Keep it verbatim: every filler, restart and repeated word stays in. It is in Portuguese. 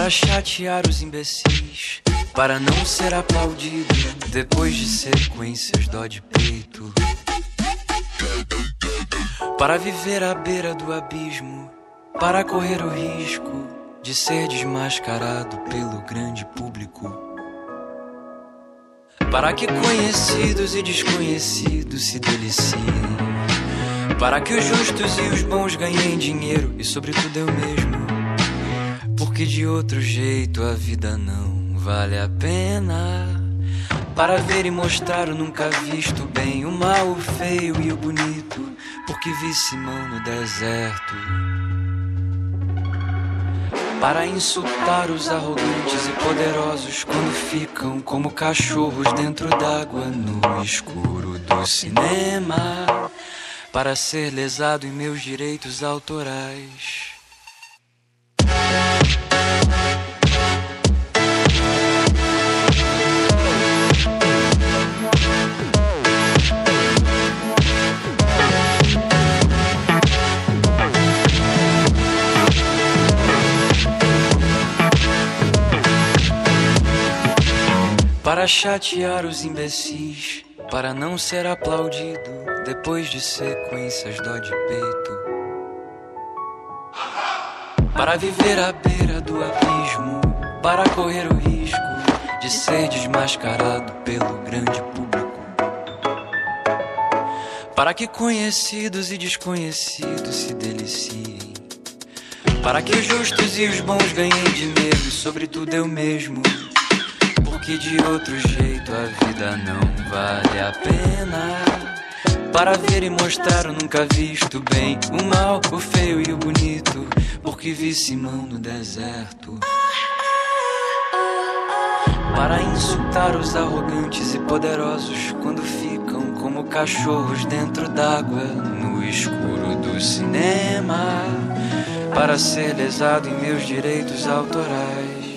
para chatear os imbecis, para não ser aplaudido depois de sequências dó de peito, para viver à beira do abismo, para correr o risco de ser desmascarado pelo grande público, para que conhecidos e desconhecidos se deliciem, para que os justos e os bons ganhem dinheiro e sobretudo eu mesmo, porque de outro jeito a vida não vale a pena. Para ver e mostrar o nunca visto bem, o mal, o feio e o bonito, porque vi Simão no deserto. Para insultar os arrogantes e poderosos quando ficam como cachorros dentro d'água no escuro do cinema, para ser lesado em meus direitos autorais. Para chatear os imbecis, para não ser aplaudido depois de sequências dó de peito, para viver à beira do abismo, para correr o risco de ser desmascarado pelo grande público, para que conhecidos e desconhecidos se deliciem, para que os justos e os bons ganhem dinheiro e sobretudo eu mesmo, que de outro jeito a vida não vale a pena. Para ver e mostrar o nunca visto bem, o mal, o feio e o bonito, porque vi Simão no deserto. Para insultar os arrogantes e poderosos quando ficam como cachorros dentro d'água no escuro do cinema, para ser lesado em meus direitos autorais.